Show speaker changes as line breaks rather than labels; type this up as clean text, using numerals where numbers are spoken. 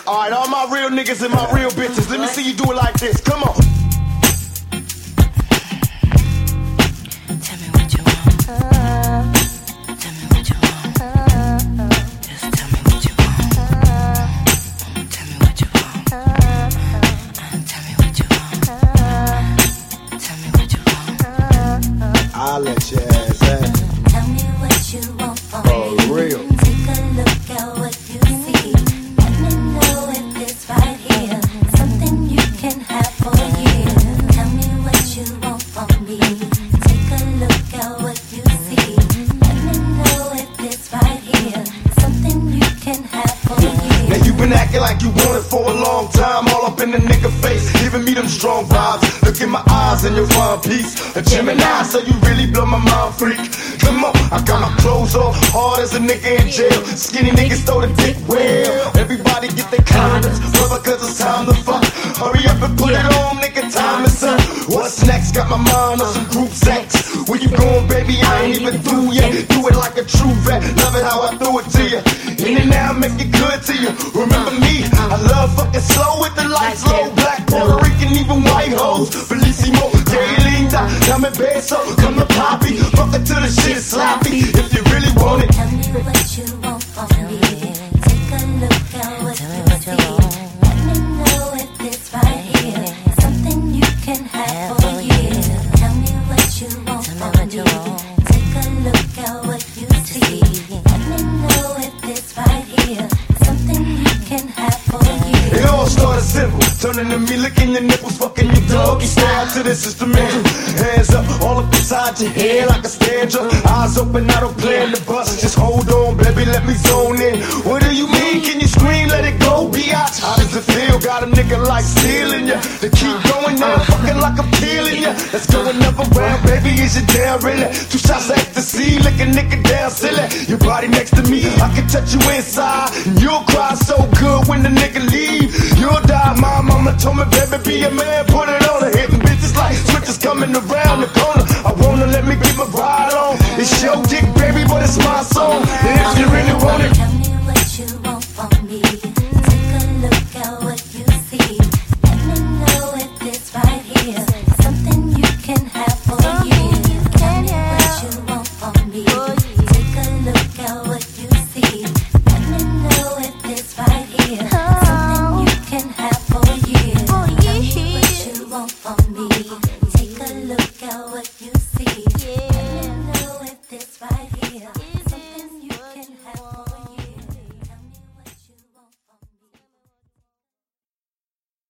Alright, all my real niggas and my real bitches, let me see you do it like this. Come on.
Tell me what you want. Tell me what you want. Just tell me what you want. Tell me what you want. Tell me what you want. Tell me what you want.
I'll let your ass have it.
Tell me what you want from
For
me.
real.
Take a look at what you see. Let me know if it's right here. Something you can have for a year. Tell me what you want from me. Take a look at what you see. Let me know if it's right here. Something you can have for a year.
Now you been acting like you want it for a long time, all up in the nigga face, giving me them strong vibes. Look in my eyes and you'll find peace. A Gemini, so you really blow my mind, freak. Come on, I got my clothes off, hard as a nigga in jail. Skinny niggas throw the dick well. Everybody get their condoms, brother, cause it's time to fuck. Hurry up and put it on, nigga, time is up. What's next? Got my mind on some group sex. Where you going, baby? I ain't even through yet. Do it like a true vet, love it how I threw it to you. In and out, make it good to you. Remember me, I love fucking slow with the lights low. Black, Puerto Rican, even white hoes. Bellissimo, que linda, dame beso, come to poppy. Fuck it till the shit is sloppy. If you really want it.
Tell me what you want from me. Take a look at what you see. Let me know if it's right here. Something you can have for a year. Tell me what you want from me. Take a look at what you see. Let me know if it's right here. Something you can have for a year.
It all started simple, turning to me, licking your nipples, fucking your doggy style to this instrumental. Hands up, all up inside your head like a stanza. Eyes open, I don't plan to bust. Just hold on, baby, let me zone in. What do you mean? Can you scream? Let it go, biatch. How does it feel? Got a nigga like stealing ya. To keep going now, fucking like I'm killing ya. Let's go another round, baby, is you down, really? 2 shots of ecstasy, lick a nigga down, silly. Your body next to me, I can touch you inside. And you'll cry so good when the nigga leave. You'll die, my mama told me, baby, be a man, put it on. Hitting bitches like switches coming around the corner. I wanna let me give a ride on. It's your dick, baby, but it's my song. And if you really want it,